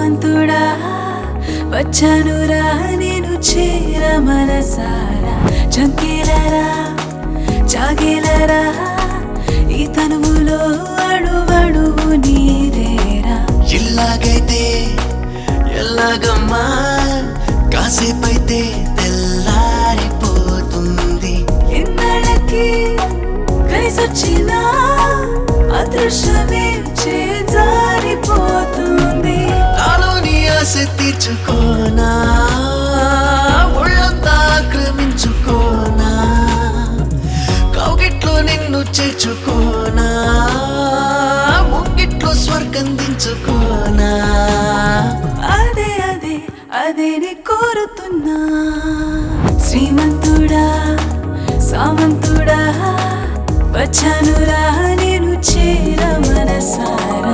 సామంతుడా వచ్చానురా నేను చేర మనసారా చంకేలరా జాగేలరా ఈ తనువులో అడువడువు నీదేరా ఇల్లాగైతే ఎల్లాగమ్మా కాసేపైతే తెల్లారిపోతుంది ఎన్నడకి కలిసొచ్చిన అదృశ్యమే చేజారిపోతుంది నాలోని ఆశ తీర్చుకోనా ఒళ్ళంతా ఆక్రమించుకోనా కౌగిట్లో నిన్ను చేర్చుకోనా ముంగిట్లో స్వర్గం దించుకోనా అదే అదే అదే నీ కోరుతున్నా శ్రీమంతుడా సామంతుడా వచ్చానురా నేను చేర మనసారా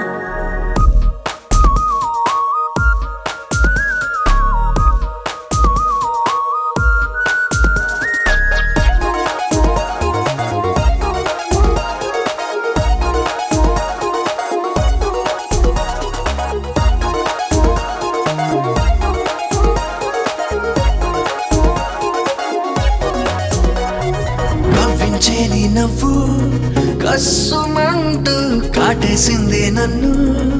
కవ్వించేది నవ్వు కస్సుమంటూ కాటేసింది నన్ను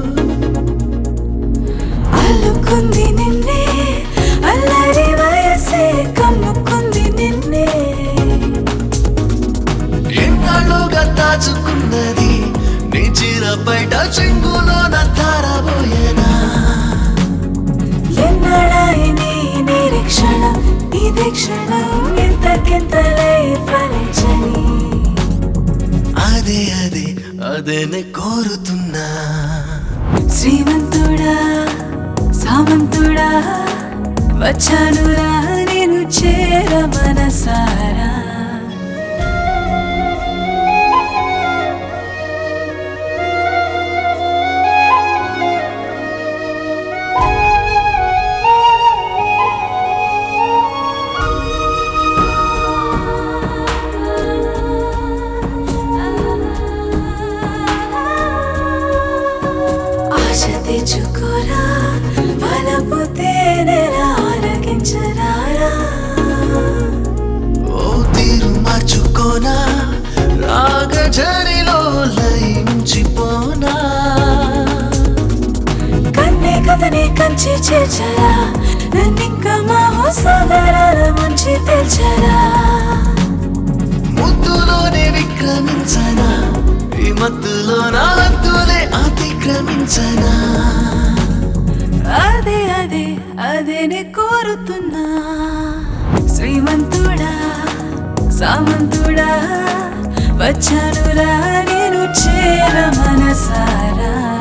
అల్లుకుంది నిన్నే అల్లరి వయసే కమ్ముకుంది నిన్నే ఎన్నాళ్ళుగా దాచుకున్నది నీ చీర బయట చెంగులో తారబోయేనా ఎన్నడాయి నీ నిరీక్షణ ఇదే క్షణం ఎంతకెంతలే ఫలించని అదే అదే అదేనే కోరుతున్నా శ్రీమంతుడా సామంతుడా వచ్చానురా నేను చేర మనసారా ఆశ తెచ్చుకోరా బలపు తేనెలా ఆరగించరారా ఓ తీరు మార్చుకోనా రాగజరిలో లయించిపోనా కన్నే కథనే కంచి చేర్చరా నన్నింక మా సోదరాల మంచి తెల్చరా ముద్దులోనే విక్రమించనా ఈ మత్తులో నా హద్దులే అతిక్రమించనా అదే అదే అదే నే కోరుతున్నా శ్రీమంతుడా సామంతుడా వచ్చానురా నేను చేర మనసారా